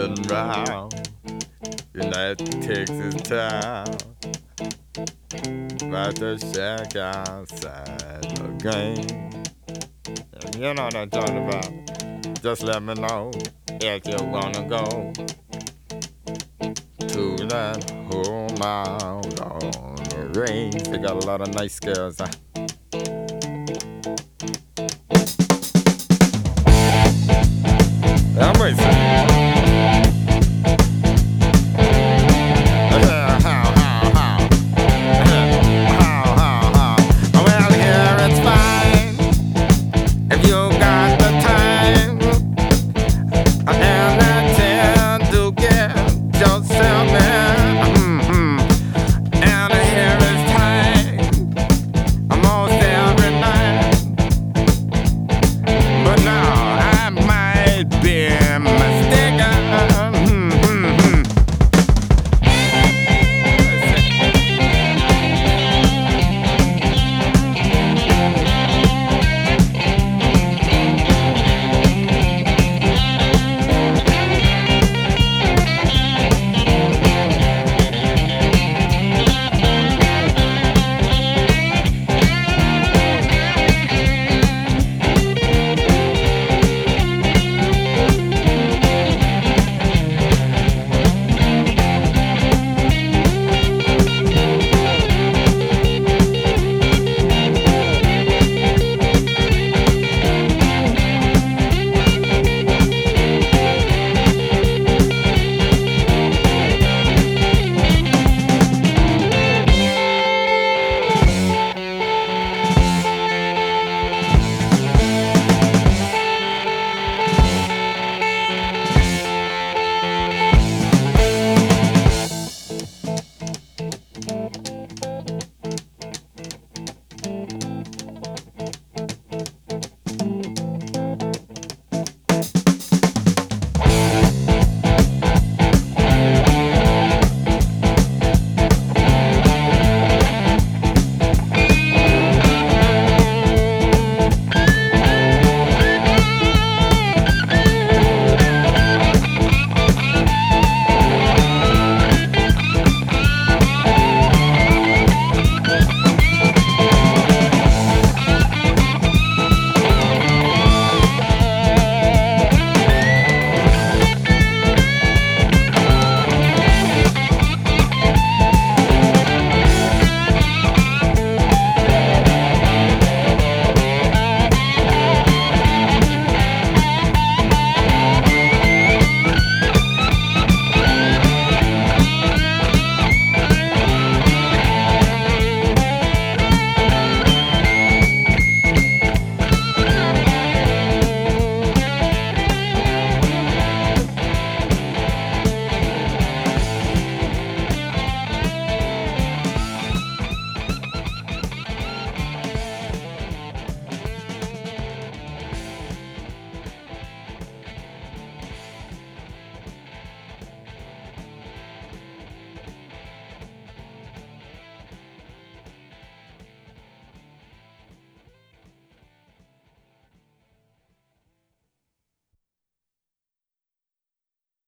sitting round in that Texas town, about to shack outside the game. And you know what I'm talking about. Just let me know if you wanna go to that home out on the range. They got a lot of nice girls. I'm racing.